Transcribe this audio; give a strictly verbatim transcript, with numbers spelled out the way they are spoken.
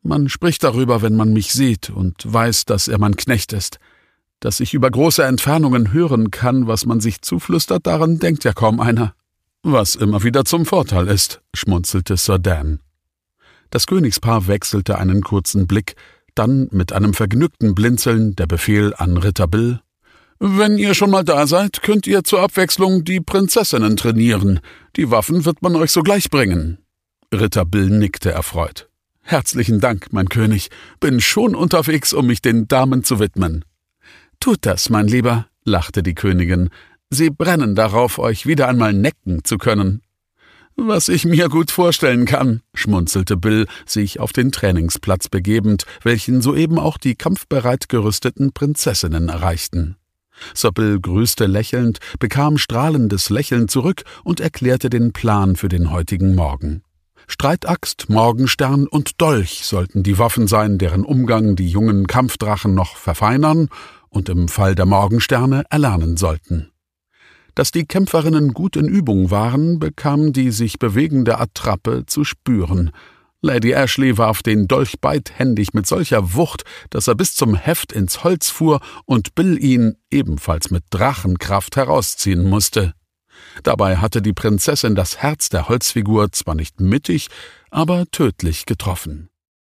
Man spricht darüber, wenn man mich sieht und weiß, dass er mein Knecht ist. Dass ich über große Entfernungen hören kann, was man sich zuflüstert, daran denkt ja kaum einer. Was immer wieder zum Vorteil ist, schmunzelte Sir Dan. Das Königspaar wechselte einen kurzen Blick, dann mit einem vergnügten Blinzeln der Befehl an Ritter Bill: »Wenn ihr schon mal da seid, könnt ihr zur Abwechslung die Prinzessinnen trainieren. Die Waffen wird man euch sogleich bringen.« Ritter Bill nickte erfreut. »Herzlichen Dank, mein König. Bin schon unterwegs, um mich den Damen zu widmen.« »Tut das, mein Lieber«, lachte die Königin. »Sie brennen darauf, euch wieder einmal necken zu können.« »Was ich mir gut vorstellen kann«, schmunzelte Bill, sich auf den Trainingsplatz begebend, welchen soeben auch die kampfbereit gerüsteten Prinzessinnen erreichten. Sir Bill grüßte lächelnd, bekam strahlendes Lächeln zurück und erklärte den Plan für den heutigen Morgen. Streitaxt, Morgenstern und Dolch sollten die Waffen sein, deren Umgang die jungen Kampfdrachen noch verfeinern und im Fall der Morgensterne erlernen sollten. Dass die Kämpferinnen gut in Übung waren, bekam die sich bewegende Attrappe zu spüren. Lady Ashley warf den Dolch beidhändig mit solcher Wucht, dass er bis zum Heft ins Holz fuhr und Bill ihn, ebenfalls mit Drachenkraft, herausziehen musste. Dabei hatte die Prinzessin das Herz der Holzfigur zwar nicht mittig, aber tödlich getroffen.